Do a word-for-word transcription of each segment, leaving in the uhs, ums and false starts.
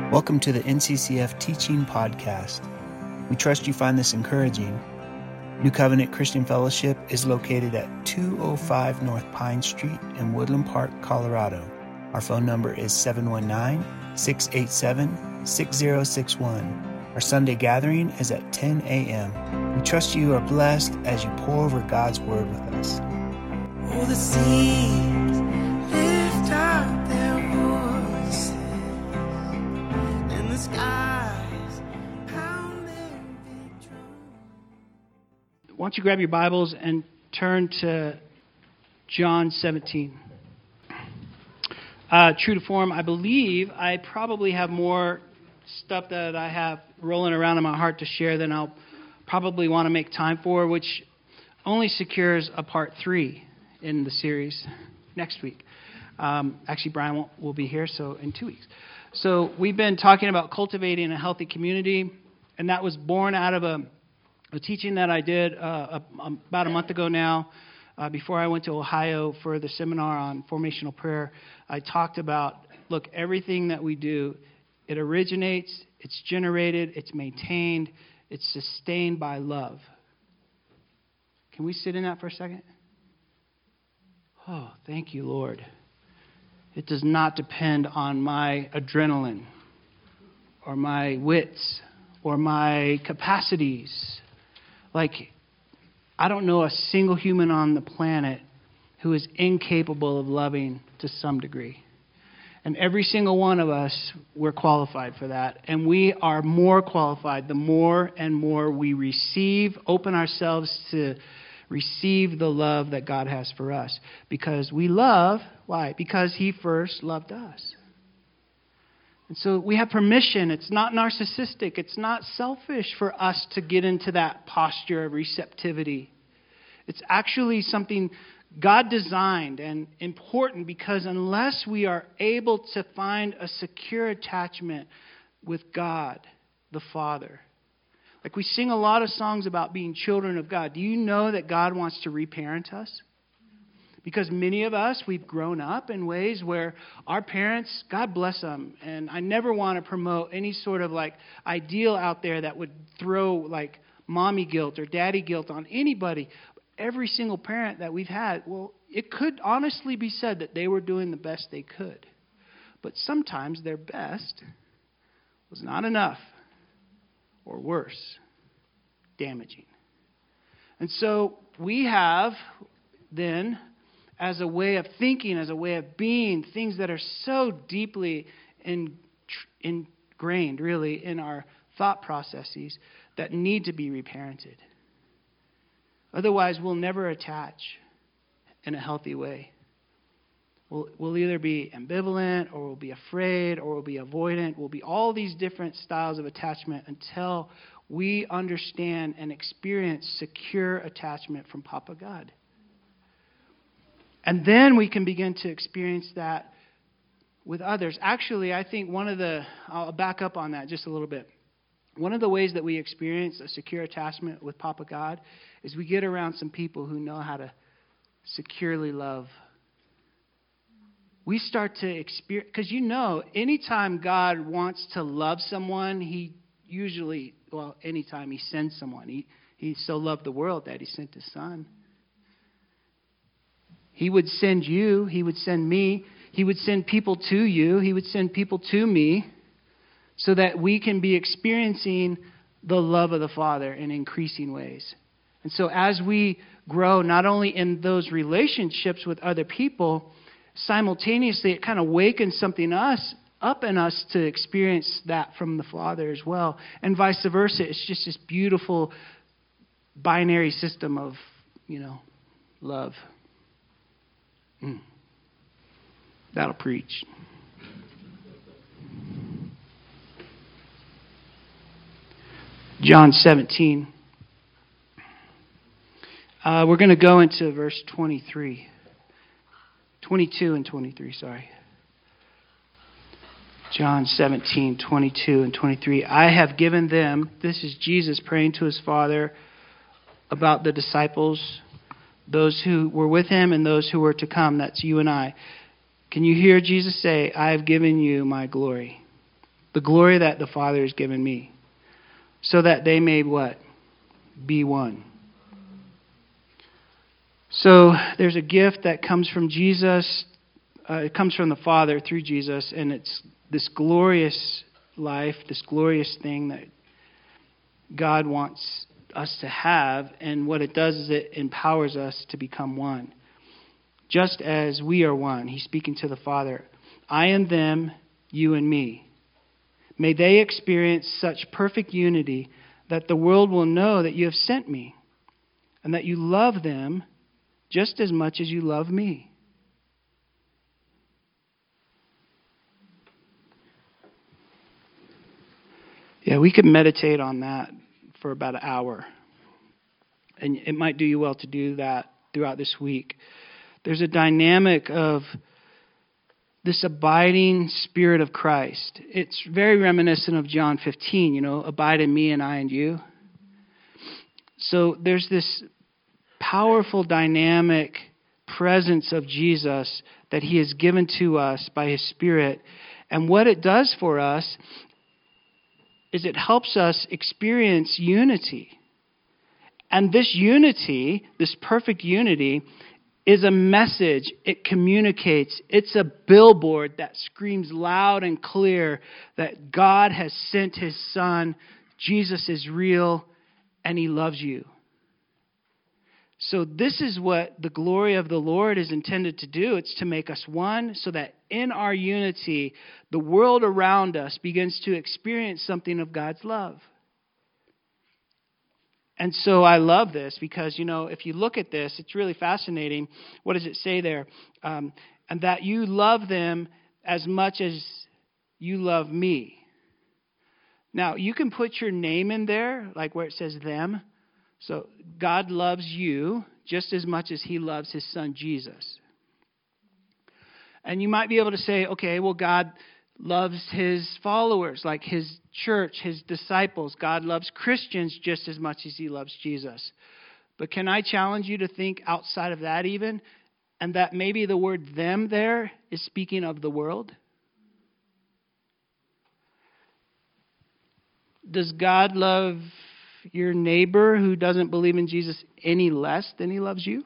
Welcome to the N C C F Teaching Podcast. We trust you find this encouraging. New Covenant Christian Fellowship is located at two oh five North Pine Street in Woodland Park, Colorado. Our phone number is seven one nine, six eight seven, six zero six one. Our Sunday gathering is at ten a.m. We trust you are blessed as you pour over God's Word with us. Oh, the seas lift up their voices, and the skies pound their big drums. Why don't you grab your Bibles and turn to John seventeen. Uh, true to form, I believe I probably have more stuff that I have rolling around in my heart to share than I'll probably want to make time for, which only secures a part three in the series next week. Um, actually, Brian won't, will be here, so in two weeks. So we've been talking about cultivating a healthy community, and that was born out of a, a teaching that I did uh, a, about a month ago now. Uh, before I went to Ohio for the seminar on formational prayer, I talked about, look, everything that we do, it originates, it's generated, it's maintained, it's sustained by love. Can we sit in that for a second? Oh, thank you, Lord. It does not depend on my adrenaline or my wits or my capacities. Like, I don't know a single human on the planet who is incapable of loving to some degree. And every single one of us, we're qualified for that. And we are more qualified the more and more we receive, open ourselves to receive the love that God has for us. Because we love, why? Because He first loved us. And so we have permission. It's not narcissistic. It's not selfish for us to get into that posture of receptivity. It's actually something God designed and important, because unless we are able to find a secure attachment with God, the Father. Like we sing a lot of songs about being children of God. Do you know that God wants to reparent us? Because many of us, we've grown up in ways where our parents, God bless them, and I never want to promote any sort of like ideal out there that would throw like mommy guilt or daddy guilt on anybody. Every single parent that we've had, well, it could honestly be said that they were doing the best they could. But sometimes their best was not enough, or worse, damaging. And so we have then, as a way of thinking, as a way of being, things that are so deeply in, ingrained, really, in our thought processes that need to be reparented. Otherwise, we'll never attach in a healthy way. We'll, we'll either be ambivalent, or we'll be afraid, or we'll be avoidant. We'll be all these different styles of attachment until we understand and experience secure attachment from Papa God. And then we can begin to experience that with others. Actually, I think one of the, I'll back up on that just a little bit. One of the ways that we experience a secure attachment with Papa God is we get around some people who know how to securely love. We start to experience, because you know, anytime God wants to love someone, He usually, well, anytime He sends someone, He, he so loved the world that He sent His Son. He would send you, He would send me, He would send people to you, He would send people to me, so that we can be experiencing the love of the Father in increasing ways. And so as we grow, not only in those relationships with other people, simultaneously it kind of wakens something us up in us to experience that from the Father as well. And vice versa. It's just this beautiful binary system of, you know, love. Mm. That'll preach. John seventeen. Uh, we're going to go into verse twenty-three. twenty-two and twenty-three, sorry. John seventeen, twenty-two and twenty-three. I have given them, this is Jesus praying to His Father about the disciples, those who were with Him and those who were to come. That's you and I. Can you hear Jesus say, I have given you my glory? the glory that the Father has given me, so that they may what? Be one. So there's a gift that comes from Jesus. Uh, it comes from the Father through Jesus, and it's this glorious life, this glorious thing that God wants us to have. And what it does is it empowers us to become one. Just as we are one. He's speaking to the Father. I and them, you and me. May they experience such perfect unity that the world will know that you have sent me and that you love them just as much as you love me. Yeah, we could meditate on that for about an hour. And it might do you well to do that throughout this week. There's a dynamic of this abiding Spirit of Christ. It's very reminiscent of John fifteen, you know, abide in me and I in you. So there's this powerful dynamic presence of Jesus that he has given to us by his Spirit. And what it does for us is it helps us experience unity. And this unity, this perfect unity, is a message. It communicates. It's a billboard that screams loud and clear that God has sent his Son. Jesus is real and he loves you. So this is what the glory of the Lord is intended to do. It's to make us one so that in our unity, the world around us begins to experience something of God's love. And so I love this because, you know, if you look at this, it's really fascinating. What does it say there? Um, and that you love them as much as you love me. Now, you can put your name in there, like where it says them. So God loves you just as much as he loves his Son, Jesus. And you might be able to say, okay, well, God loves his followers, like his church, his disciples. God loves Christians just as much as he loves Jesus. But can I challenge you to think outside of that even? And that maybe the word them there is speaking of the world? Does God love your neighbor who doesn't believe in Jesus any less than he loves you?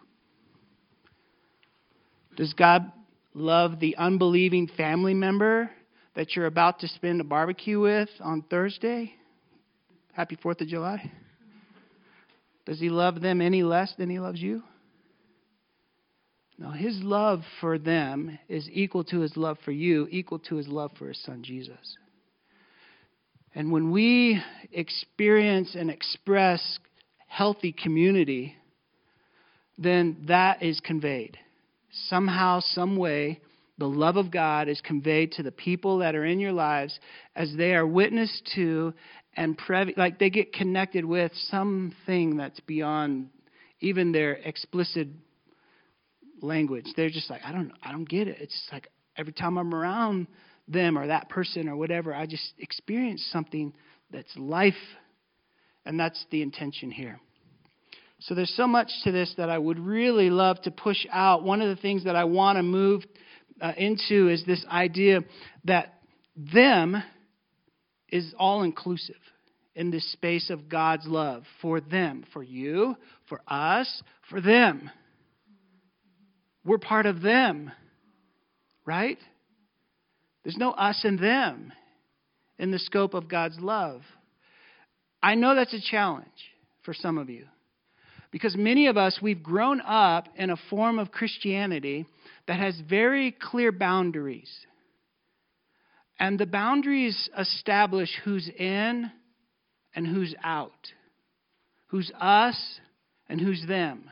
Does God love the unbelieving family member that you're about to spend a barbecue with on Thursday? Happy fourth of July. Does he love them any less than he loves you? No, his love for them is equal to his love for you, equal to his love for his Son, Jesus. And when we experience and express healthy community, then that is conveyed. Somehow, some way, the love of God is conveyed to the people that are in your lives as they are witnessed to and prev- like they get connected with something that's beyond even their explicit language. They're just like, I don't, I don't get it. It's just like every time I'm around them or that person or whatever, I just experience something that's life, and that's the intention here. So there's so much to this that I would really love to push out. One of the things that I want to move uh, into is this idea that them is all-inclusive in this space of God's love for them, for you, for us, for them. We're part of them, right? There's no us and them in the scope of God's love. I know that's a challenge for some of you. Because many of us, we've grown up in a form of Christianity that has very clear boundaries. And the boundaries establish who's in and who's out. Who's us and who's them.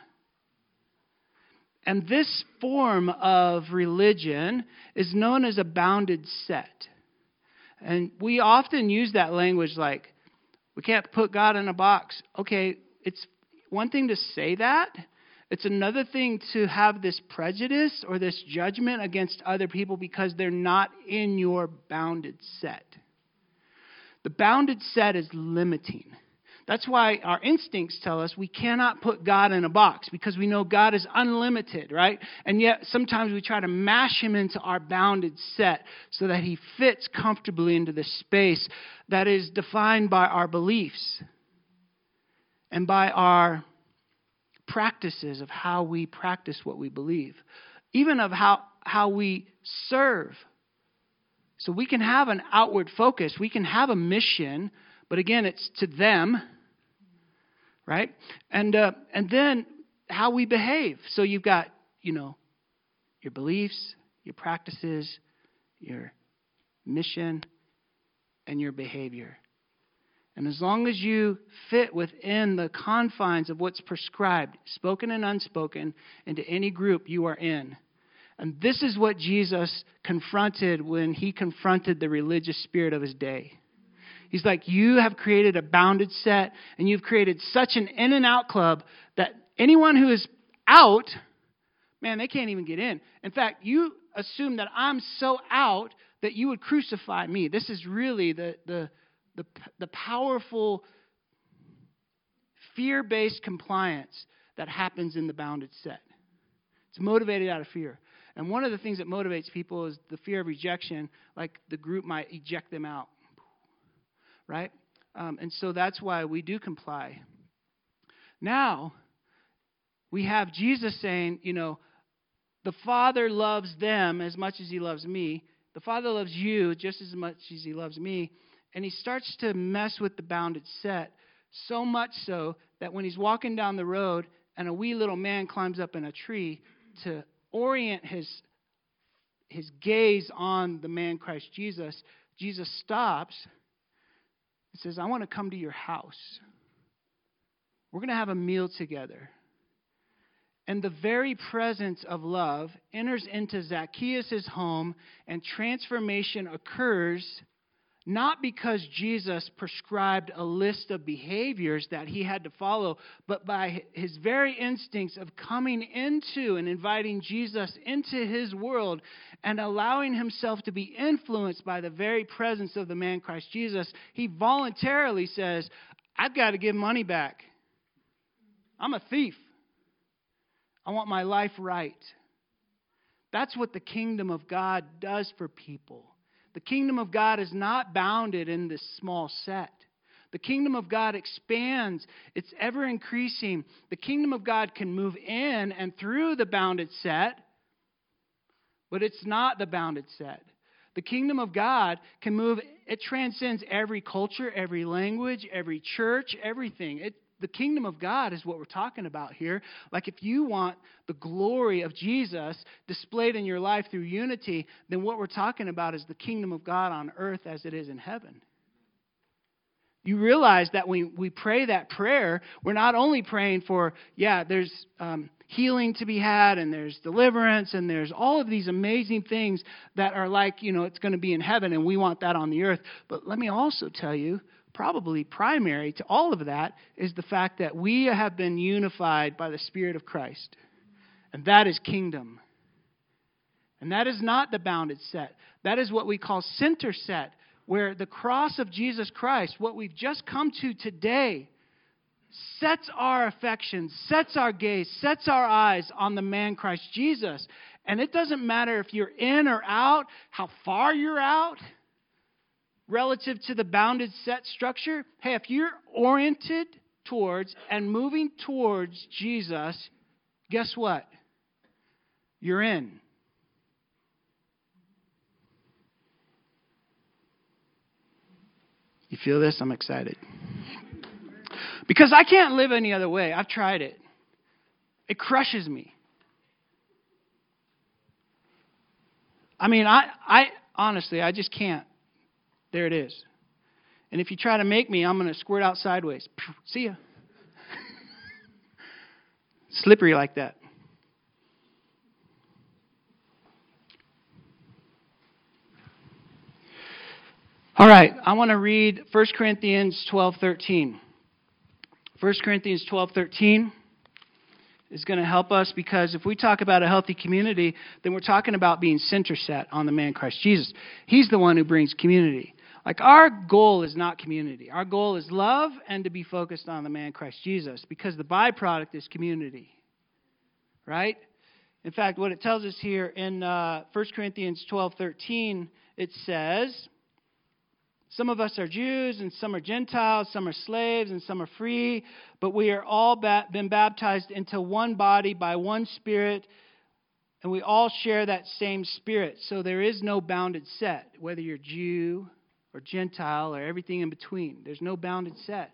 And this form of religion is known as a bounded set. And we often use that language like, we can't put God in a box. Okay, it's one thing to say that. It's another thing to have this prejudice or this judgment against other people because they're not in your bounded set. The bounded set is limiting. That's why our instincts tell us we cannot put God in a box, because we know God is unlimited, right? And yet sometimes we try to mash him into our bounded set so that he fits comfortably into the space that is defined by our beliefs and by our practices of how we practice what we believe, even of how, how we serve. So we can have an outward focus. We can have a mission, but again, it's to them, right? And uh, and then how we behave. So you've got, you know, your beliefs, your practices, your mission, and your behavior. And as long as you fit within the confines of what's prescribed, spoken and unspoken, into any group you are in. And this is what Jesus confronted when he confronted the religious spirit of his day. He's like, you have created a bounded set, and you've created such an in and out club that anyone who is out, man, they can't even get in. In fact, you assume that I'm so out that you would crucify me. This is really the the the, the powerful fear-based compliance that happens in the bounded set. It's motivated out of fear. And one of the things that motivates people is the fear of rejection, like the group might eject them out. Right? Um, and so that's why we do comply. Now, we have Jesus saying, you know, the Father loves them as much as he loves me. The Father loves you just as much as he loves me. And he starts to mess with the bounded set, so much so that when he's walking down the road and a wee little man climbs up in a tree to orient his, his gaze on the man Christ Jesus, Jesus stops. He says, I want to come to your house. We're going to have a meal together. And the very presence of love enters into Zacchaeus' home, and transformation occurs not because Jesus prescribed a list of behaviors that he had to follow, but by his very instincts of coming into and inviting Jesus into his world and allowing himself to be influenced by the very presence of the man Christ Jesus. He voluntarily says, I've got to give money back. I'm a thief. I want my life right. That's what the kingdom of God does for people. The kingdom of God is not bounded in this small set. The kingdom of God expands. It's ever increasing. The kingdom of God can move in and through the bounded set, but it's not the bounded set. The kingdom of God can move, it transcends every culture, every language, every church, everything. It, the kingdom of God is what we're talking about here. Like if you want the glory of Jesus displayed in your life through unity, then what we're talking about is the kingdom of God on earth as it is in heaven. You realize that when we pray that prayer, we're not only praying for, yeah, there's um, healing to be had, and there's deliverance, and there's all of these amazing things that are like, you know, it's going to be in heaven, and we want that on the earth. But let me also tell you, probably primary to all of that is the fact that we have been unified by the Spirit of Christ. And that is kingdom. And that is not the bounded set. That is what we call center set, where the cross of Jesus Christ, what we've just come to today, sets our affections, sets our gaze, sets our eyes on the man Christ Jesus. And it doesn't matter if you're in or out, how far you're out, relative to the bounded set structure. Hey, if you're oriented towards and moving towards Jesus, guess what? You're in. You feel this? I'm excited. Because I can't live any other way. I've tried it. It crushes me. I mean, I, I honestly, I just can't. There it is. And if you try to make me, I'm going to squirt out sideways. See ya. Slippery like that. All right, I want to read First Corinthians twelve thirteen. First Corinthians twelve thirteen is going to help us, because if we talk about a healthy community, then we're talking about being center set on the man Christ Jesus. He's the one who brings community. Like, our goal is not community. Our goal is love and to be focused on the man Christ Jesus, because the byproduct is community. Right? In fact, what it tells us here in uh, First Corinthians twelve thirteen, it says, some of us are Jews and some are Gentiles, some are slaves and some are free, but we are all ba- been baptized into one body by one Spirit, and we all share that same Spirit. So there is no bounded set, whether you're Jew or Gentile or everything in between. There's no bounded set.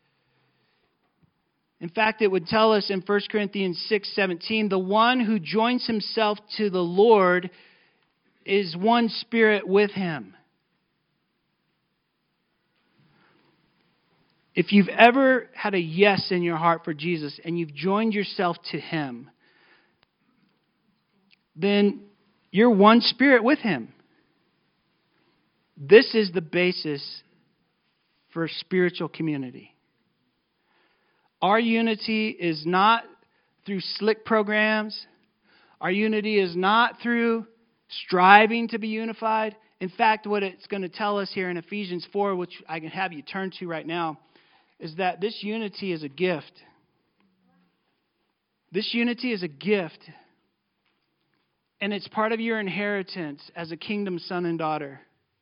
In fact, it would tell us in First Corinthians six seventeen, the one who joins himself to the Lord is one spirit with him. If you've ever had a yes in your heart for Jesus and you've joined yourself to Him, then you're one spirit with Him. This is the basis for spiritual community. Our unity is not through slick programs. Our unity is not through striving to be unified. In fact, what it's going to tell us here in Ephesians four, which I can have you turn to right now, is that this unity is a gift. This unity is a gift. And it's part of your inheritance as a kingdom son and daughter.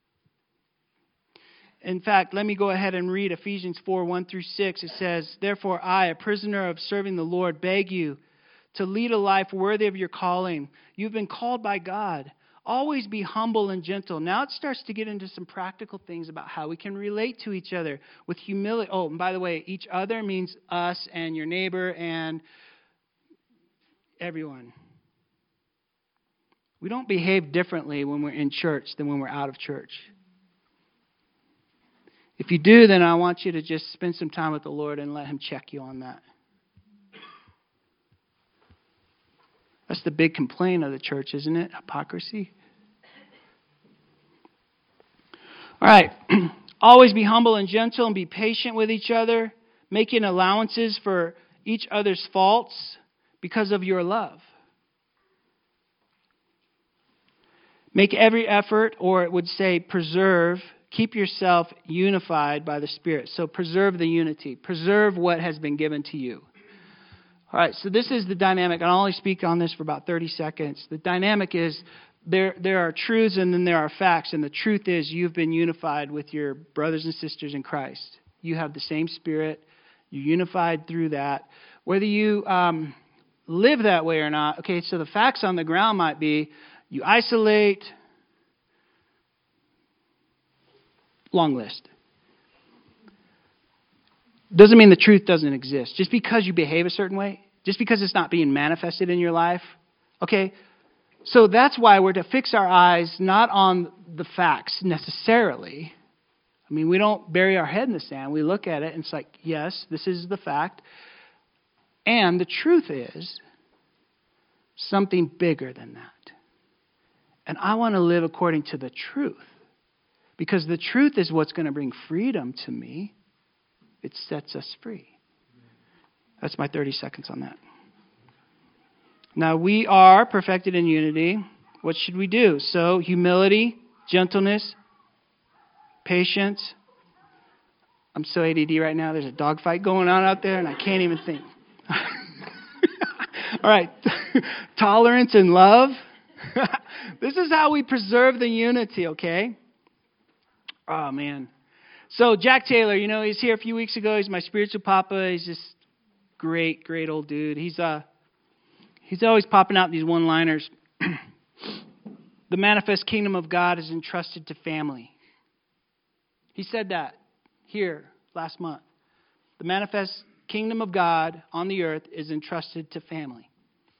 In fact, let me go ahead and read Ephesians four, one through six. It says, therefore I, a prisoner of serving the Lord, beg you to lead a life worthy of your calling. You've been called by God. Always be humble and gentle. Now it starts to get into some practical things about how we can relate to each other with humility. Oh, and by the way, each other means us and your neighbor and everyone. We don't behave differently when we're in church than when we're out of church. If you do, then I want you to just spend some time with the Lord and let Him check you on that. That's the big complaint of the church, isn't it? Hypocrisy. All right. Always be humble and gentle and be patient with each other, making allowances for each other's faults because of your love. Make every effort, or it would say preserve, keep yourself unified by the Spirit. So preserve the unity. Preserve what has been given to you. All right, so this is the dynamic. I'll only speak on this for about thirty seconds. The dynamic is there there are truths and then there are facts. And the truth is you've been unified with your brothers and sisters in Christ. You have the same Spirit. You're unified through that. Whether you um, live that way or not, okay, so the facts on the ground might be you isolate, long list. Doesn't mean the truth doesn't exist. Just because you behave a certain way, just because it's not being manifested in your life, okay? So that's why we're to fix our eyes not on the facts necessarily. I mean, we don't bury our head in the sand. We look at it and it's like, yes, this is the fact. And the truth is something bigger than that. And I want to live according to the truth. Because the truth is what's going to bring freedom to me. It sets us free. That's my thirty seconds on that. Now, we are perfected in unity. What should we do? So, humility, gentleness, patience. I'm so A D D right now. There's a dogfight going on out there, and I can't even think. All right. Tolerance and love. This is how we preserve the unity, okay? Oh, man. So Jack Taylor, you know, he's here a few weeks ago. He's my spiritual papa. He's just great, great old dude. He's uh, he's always popping out these one-liners. The manifest kingdom of God is entrusted to family. He said that here last month. The manifest kingdom of God on the earth is entrusted to family.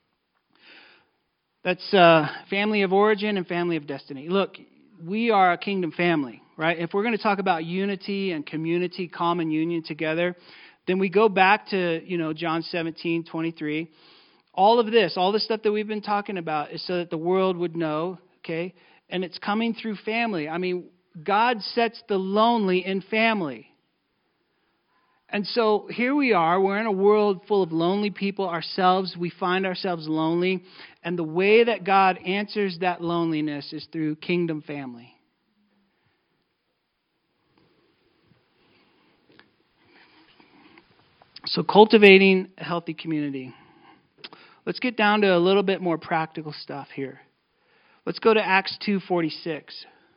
That's uh, family of origin and family of destiny. Look, we are a kingdom family. Right? If we're going to talk about unity and community, common union together, then we go back to, you know, John seventeen twenty-three. All of this, all the stuff that we've been talking about is so that the world would know, okay? And it's coming through family. I mean, God sets the lonely in family. And so here we are. We're in a world full of lonely people ourselves. We find ourselves lonely. And the way that God answers that loneliness is through kingdom family. So cultivating a healthy community. Let's get down to a little bit more practical stuff here. Let's go to Acts two forty-six.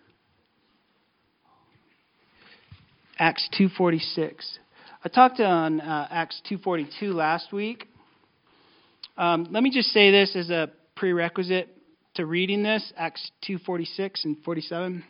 Acts two forty-six. I talked on uh, Acts two forty-two last week. Um, let me just say this as a prerequisite to reading this, Acts two forty-six and forty-seven.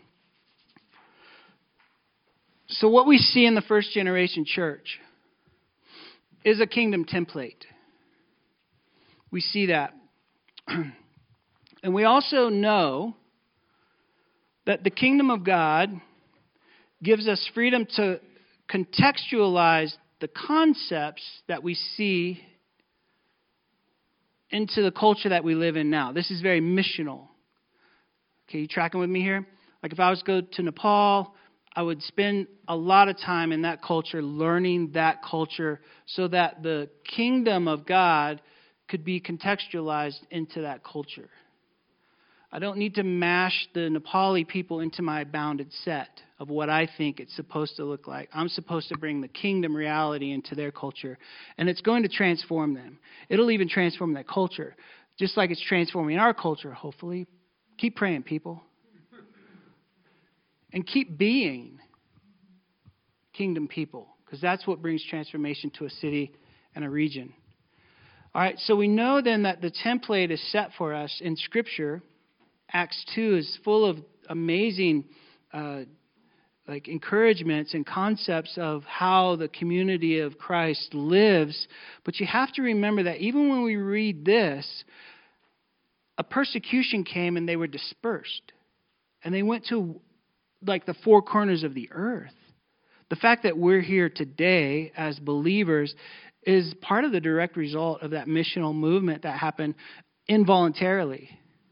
So what we see in the first generation church is a kingdom template. We see that. And we also know that the kingdom of God gives us freedom to contextualize the concepts that we see into the culture that we live in now. This is very missional. Okay, you tracking with me here? Like if I was to go to Nepal, I would spend a lot of time in that culture, learning that culture so that the kingdom of God could be contextualized into that culture. I don't need to mash the Nepali people into my bounded set of what I think it's supposed to look like. I'm supposed to bring the kingdom reality into their culture, and it's going to transform them. It'll even transform that culture, just like it's transforming our culture, hopefully. Keep praying, people. And keep being kingdom people, because that's what brings transformation to a city and a region. All right, so we know then that the template is set for us in Scripture. Acts two is full of amazing uh, like encouragements and concepts of how the community of Christ lives. But you have to remember that even when we read this, a persecution came and they were dispersed. And they went to like the four corners of the earth. The fact that we're here today as believers is part of the direct result of that missional movement that happened involuntarily.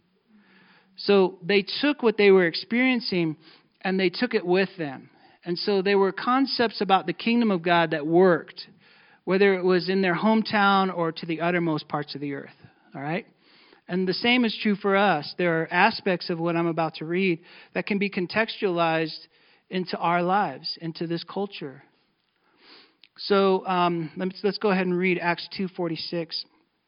So they took what they were experiencing and they took it with them. And so there were concepts about the kingdom of God that worked, whether it was in their hometown or to the uttermost parts of the earth. All right? And the same is true for us. There are aspects of what I'm about to read that can be contextualized into our lives, into this culture. So um, let's, let's go ahead and read Acts two forty-six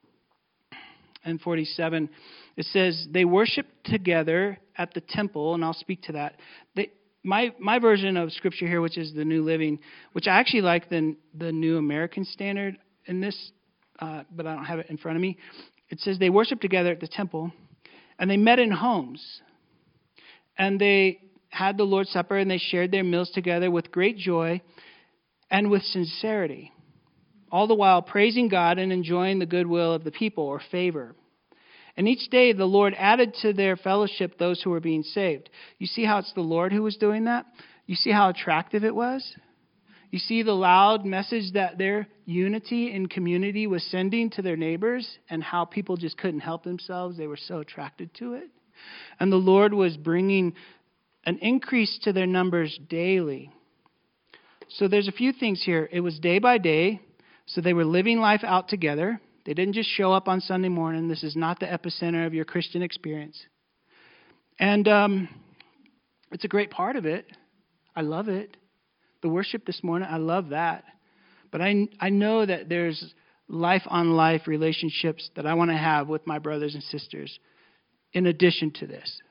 and forty-seven. It says, they worshiped together at the temple, and I'll speak to that. They, my my version of Scripture here, which is the New Living, which I actually like the, the New American Standard in this, uh, but I don't have it in front of me. It says they worshiped together at the temple, and they met in homes. And they had the Lord's Supper, and they shared their meals together with great joy and with sincerity, all the while praising God and enjoying the goodwill of the people, or favor. And each day the Lord added to their fellowship those who were being saved. You see how it's the Lord who was doing that? You see how attractive it was? You see the loud message that their unity in community was sending to their neighbors, and how people just couldn't help themselves. They were so attracted to it. And the Lord was bringing an increase to their numbers daily. So there's a few things here. It was day by day, so they were living life out together. They didn't just show up on Sunday morning. This is not the epicenter of your Christian experience. And um, it's a great part of it. I love it. The worship this morning, I love that. But I, I know that there's life-on-life relationships that I want to have with my brothers and sisters in addition to this.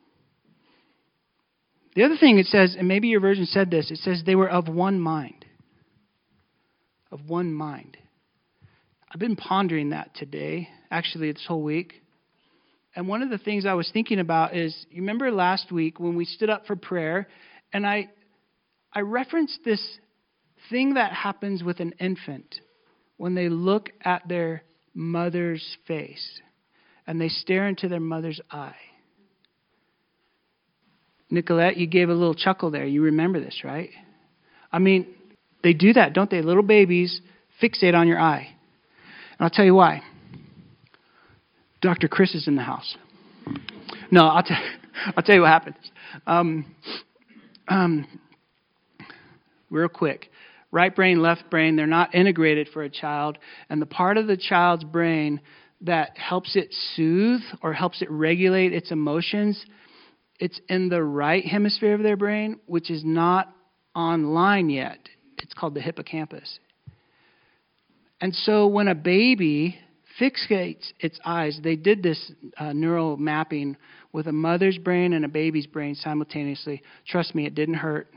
The other thing it says, and maybe your version said this, it says they were of one mind. Of one mind. I've been pondering that today, actually this whole week. And one of the things I was thinking about is, you remember last week when we stood up for prayer, and I I referenced this thing that happens with an infant when they look at their mother's face and they stare into their mother's eye. Nicolette, you gave a little chuckle there. You remember this, right? I mean, they do that, don't they? Little babies fixate on your eye. And I'll tell you why. Doctor Chris is in the house. No, I'll, t- I'll tell you what happens. Um, um, real quick. Right brain, left brain, they're not integrated for a child. And the part of the child's brain that helps it soothe or helps it regulate its emotions, it's in the right hemisphere of their brain, which is not online yet. It's called the hippocampus. And so when a baby fixates its eyes, they did this uh, neural mapping with a mother's brain and a baby's brain simultaneously. Trust me, it didn't hurt.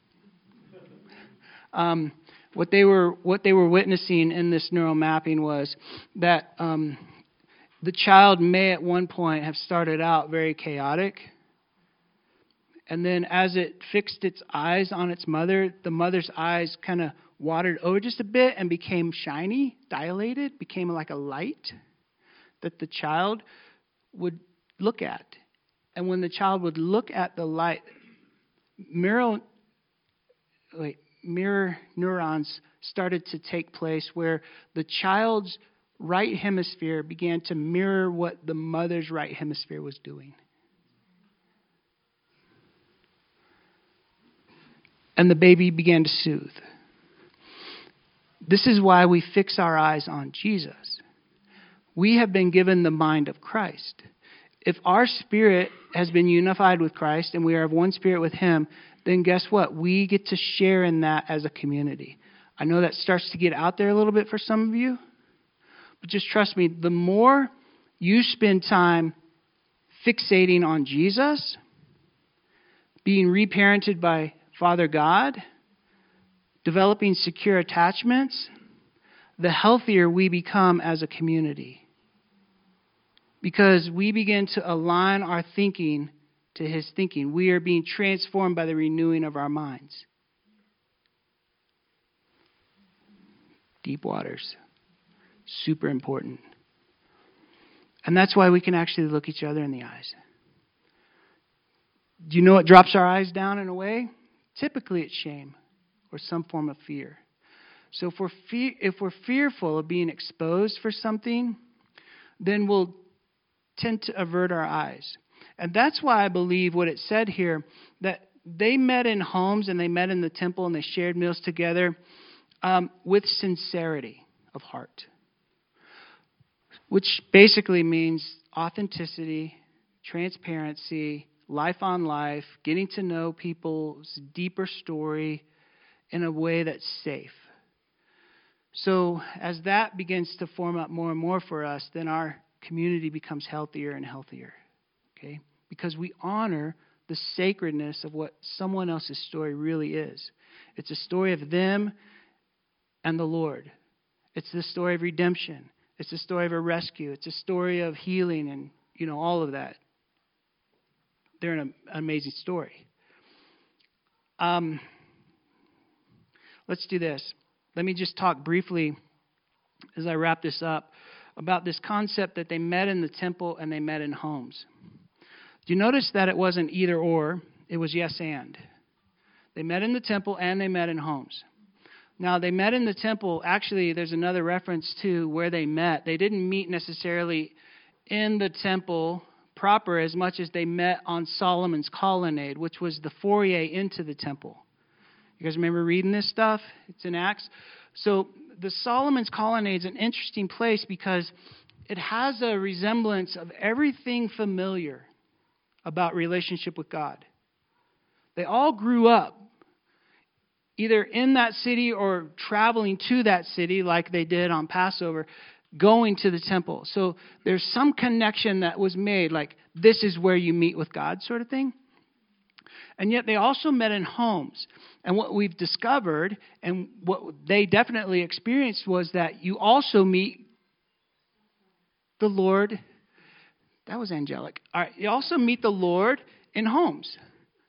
Um, what they were what they were witnessing in this neural mapping was that um, the child may at one point have started out very chaotic. And then as it fixed its eyes on its mother, the mother's eyes kind of watered over just a bit and became shiny, dilated, became like a light that the child would look at. And when the child would look at the light, mirror, wait, mirror neurons started to take place where the child's right hemisphere began to mirror what the mother's right hemisphere was doing. And the baby began to soothe. This is why we fix our eyes on Jesus. We have been given the mind of Christ. If our spirit has been unified with Christ and we are of one spirit with him, then guess what? We get to share in that as a community. I know that starts to get out there a little bit for some of you, but just trust me, the more you spend time fixating on Jesus, being reparented by Father God, developing secure attachments, the healthier we become as a community. Because we begin to align our thinking to his thinking. We are being transformed by the renewing of our minds. Deep waters. Super important. And that's why we can actually look each other in the eyes. Do you know what drops our eyes down in a way? Typically it's shame or some form of fear. So if we're, fe- if we're fearful of being exposed for something, then we'll tend to avert our eyes. And that's why I believe what it said here, that they met in homes and they met in the temple and they shared meals together um, with sincerity of heart. Which basically means authenticity, transparency, life on life, getting to know people's deeper story in a way that's safe. So as that begins to form up more and more for us, then our community becomes healthier and healthier. Okay? Because we honor the sacredness of what someone else's story really is. It's a story of them and the Lord. It's the story of redemption. It's a story of a rescue. It's a story of healing and, you know, all of that. They're an amazing story. Um, let's do this. Let me just talk briefly as I wrap this up about this concept that they met in the temple and they met in homes. Do you notice that it wasn't either or, it was yes and. They met in the temple and they met in homes. Now, they met in the temple. Actually, there's another reference to where they met. They didn't meet necessarily in the temple proper as much as they met on Solomon's colonnade, which was the foyer into the temple. You guys remember reading this stuff? It's in Acts. So the Solomon's colonnade is an interesting place because it has a resemblance of everything familiar about relationship with God. They all grew up either in that city or traveling to that city like they did on Passover, going to the temple. So there's some connection that was made, like this is where you meet with God sort of thing. And yet they also met in homes. And what we've discovered and what they definitely experienced was that you also meet the Lord. That was angelic. All right, you also meet the Lord in homes.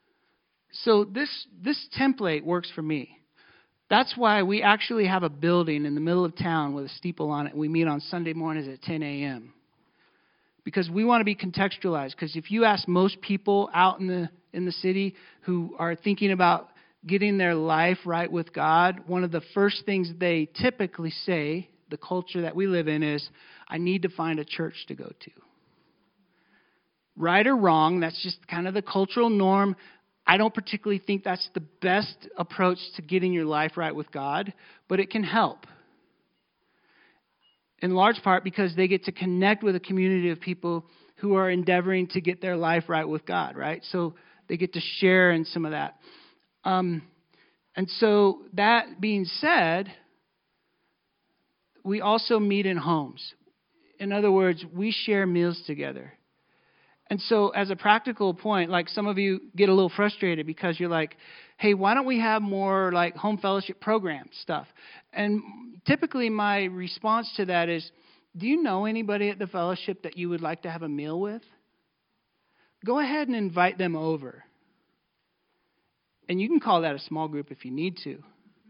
So this this template works for me. That's why we actually have a building in the middle of town with a steeple on it. We meet on Sunday mornings at ten a.m. Because we want to be contextualized. Because if you ask most people out in the in the city who are thinking about getting their life right with God, one of the first things they typically say, the culture that we live in, is, I need to find a church to go to. Right or wrong, that's just kind of the cultural norm. I don't particularly think that's the best approach to getting your life right with God, but it can help. In large part because they get to connect with a community of people who are endeavoring to get their life right with God, right? So they get to share in some of that. Um, and so that being said, we also meet in homes. In other words, we share meals together. And so as a practical point, like some of you get a little frustrated because you're like, hey, why don't we have more like home fellowship program stuff? And typically my response to that is, do you know anybody at the fellowship that you would like to have a meal with? Go ahead and invite them over. And you can call that a small group if you need to.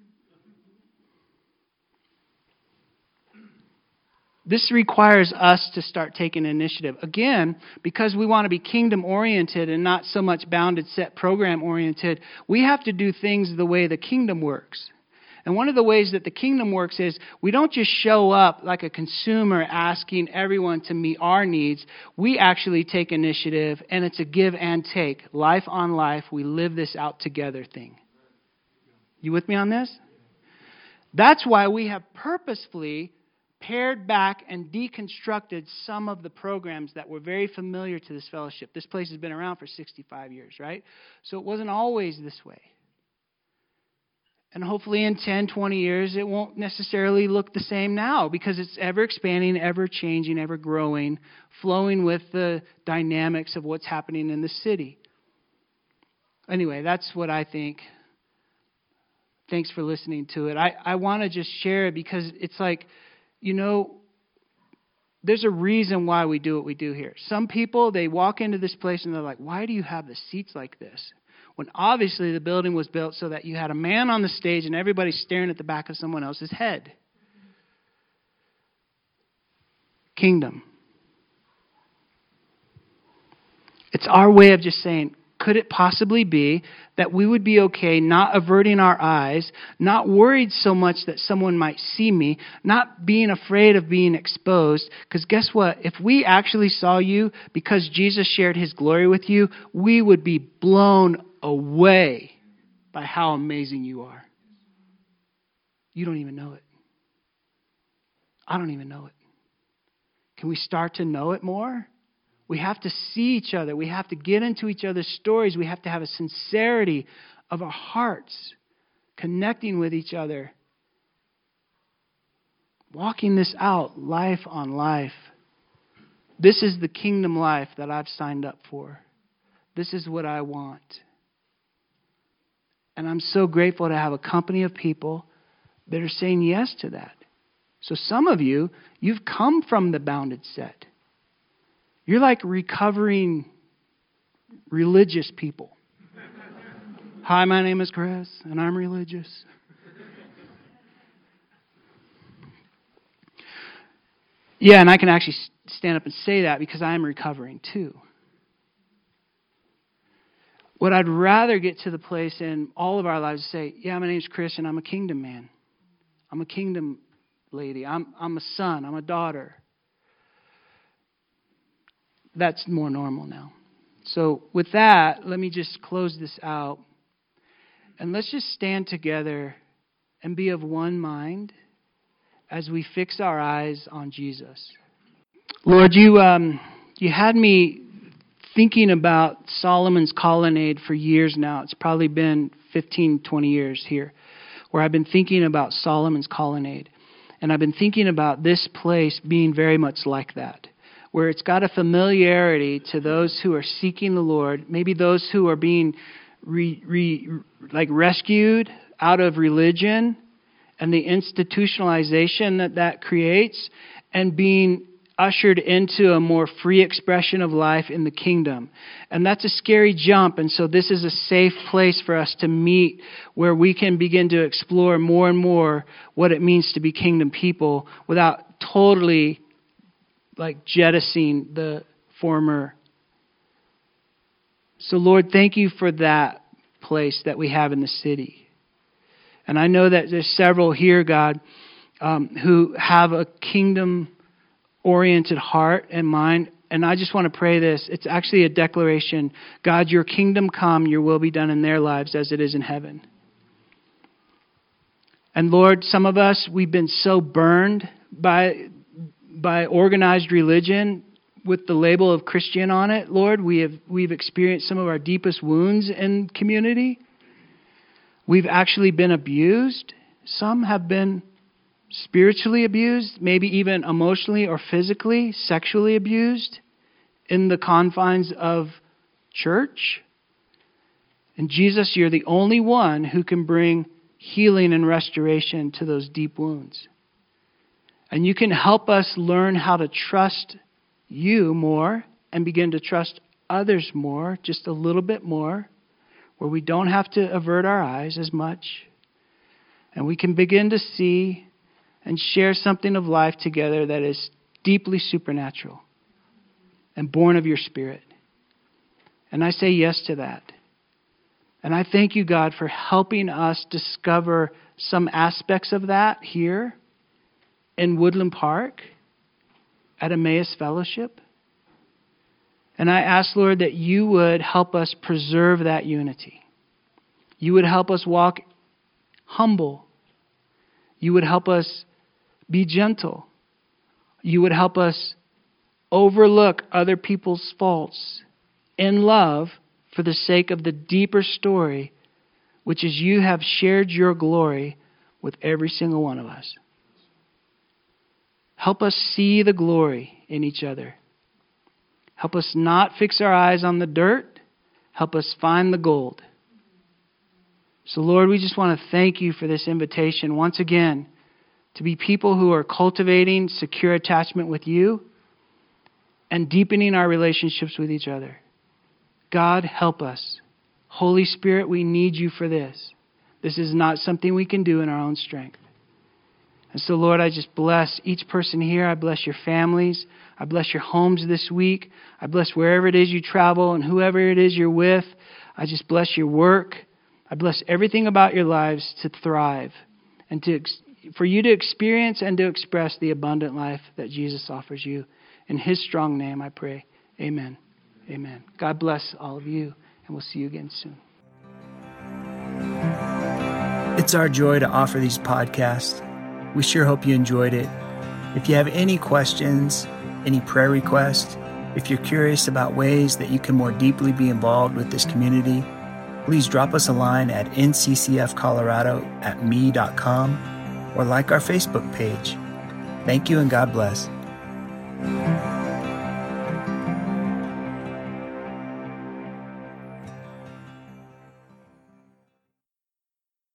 This requires us to start taking initiative. Again, because we want to be kingdom-oriented and not so much bounded set program-oriented, we have to do things the way the kingdom works. And one of the ways that the kingdom works is we don't just show up like a consumer asking everyone to meet our needs. We actually take initiative, and it's a give and take. Life on life, we live this out together thing. You with me on this? That's why we have purposefully pared back and deconstructed some of the programs that were very familiar to this fellowship. This place has been around for sixty-five years, right? So it wasn't always this way. And hopefully in ten, twenty years, it won't necessarily look the same now because it's ever expanding, ever changing, ever growing, flowing with the dynamics of what's happening in the city. Anyway, that's what I think. Thanks for listening to it. I, I want to just share it because it's like, you know, there's a reason why we do what we do here. Some people, they walk into this place and they're like, why do you have the seats like this? When obviously the building was built so that you had a man on the stage and everybody's staring at the back of someone else's head. Kingdom. It's our way of just saying, could it possibly be that we would be okay not averting our eyes, not worried so much that someone might see me, not being afraid of being exposed? Because guess what? If we actually saw you because Jesus shared his glory with you, we would be blown away by how amazing you are. You don't even know it. I don't even know it. Can we start to know it more? We have to see each other. We have to get into each other's stories. We have to have a sincerity of our hearts, connecting with each other, walking this out life on life. This is the kingdom life that I've signed up for. This is what I want. And I'm so grateful to have a company of people that are saying yes to that. So some of you, you've come from the bounded set. You're like recovering religious people. Hi, my name is Chris, and I'm religious. Yeah, and I can actually stand up and say that because I'm recovering too. What I'd rather get to the place in all of our lives to say, yeah, my name's Chris, and I'm a kingdom man. I'm a kingdom lady. I'm I'm a son. I'm a daughter. That's more normal now. So with that, let me just close this out. And let's just stand together and be of one mind as we fix our eyes on Jesus. Lord, you um, you had me thinking about Solomon's colonnade for years now. It's probably been fifteen, twenty years here where I've been thinking about Solomon's colonnade. And I've been thinking about this place being very much like that, where it's got a familiarity to those who are seeking the Lord, maybe those who are being re, re, like rescued out of religion and the institutionalization that that creates, and being ushered into a more free expression of life in the kingdom. And that's a scary jump, and so this is a safe place for us to meet where we can begin to explore more and more what it means to be kingdom people without totally like jettisoning the former. So Lord, thank you for that place that we have in the city. And I know that there's several here, God, um, who have a kingdom-oriented heart and mind. And I just want to pray this. It's actually a declaration. God, your kingdom come, your will be done in their lives as it is in heaven. And Lord, some of us, we've been so burned by by organized religion with the label of Christian on it, Lord. We have we've experienced some of our deepest wounds in community. We've actually been abused. Some have been spiritually abused, maybe even emotionally or physically, sexually abused in the confines of church. And Jesus, you're the only one who can bring healing and restoration to those deep wounds. And you can help us learn how to trust you more and begin to trust others more, just a little bit more, where we don't have to avert our eyes as much. And we can begin to see and share something of life together that is deeply supernatural and born of your Spirit. And I say yes to that. And I thank you, God, for helping us discover some aspects of that here in Woodland Park at Emmaus Fellowship. And I ask, Lord, that you would help us preserve that unity. You would help us walk humble. You would help us be gentle. You would help us overlook other people's faults in love for the sake of the deeper story, which is you have shared your glory with every single one of us. Help us see the glory in each other. Help us not fix our eyes on the dirt. Help us find the gold. So, Lord, we just want to thank you for this invitation once again to be people who are cultivating secure attachment with you and deepening our relationships with each other. God, help us. Holy Spirit, we need you for this. This is not something we can do in our own strength. And so, Lord, I just bless each person here. I bless your families. I bless your homes this week. I bless wherever it is you travel and whoever it is you're with. I just bless your work. I bless everything about your lives to thrive and to for you to experience and to express the abundant life that Jesus offers you. In his strong name, I pray. Amen. Amen. God bless all of you, and we'll see you again soon. It's our joy to offer these podcasts. We sure hope you enjoyed it. If you have any questions, any prayer requests, if you're curious about ways that you can more deeply be involved with this community, please drop us a line at n c c f colorado at me dot com or like our Facebook page. Thank you and God bless.